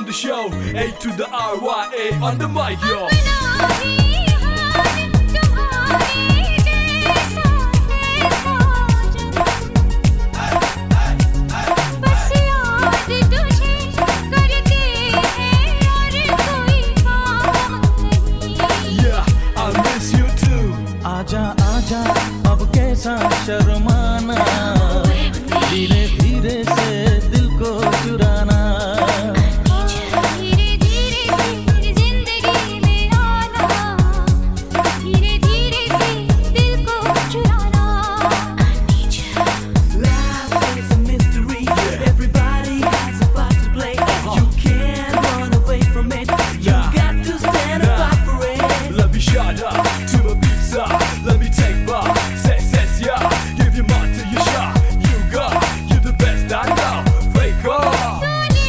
on the show. A to the RYA on the mic, yo. Yeah, I miss you too. आजा आजा अब कैसा शर्माना, धीरे धीरे से दिल को चुराना, धीरे धीरे से जिंदगी में आना, धीरे धीरे से दिल को चुराना। Life is a mystery. Everybody has a part to play. You can't run away from it. You got to stand up for it. Let me shut up to my pizza. Let me take my success, yeah. Give you more to your shot. You got, you the best I know. Fake off.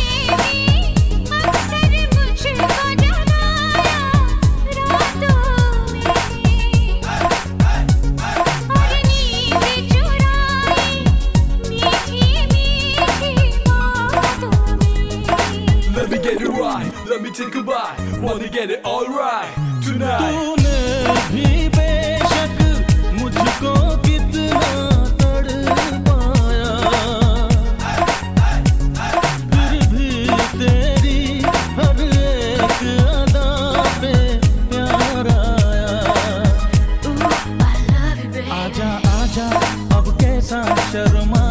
तूने भी अक्सर मुझको जगाया रातों में, और नींद चुराई मीठी मीठी बातों में। Let me get it right. Let me take a bite. Wanna get it all right tonight. तूने भी बेशक मुझको कितना तड़पाया, फिर भी तेरी हर एक अदा पे प्यार आया। I love you, baby. आजा आजा अब कैसा शर्मा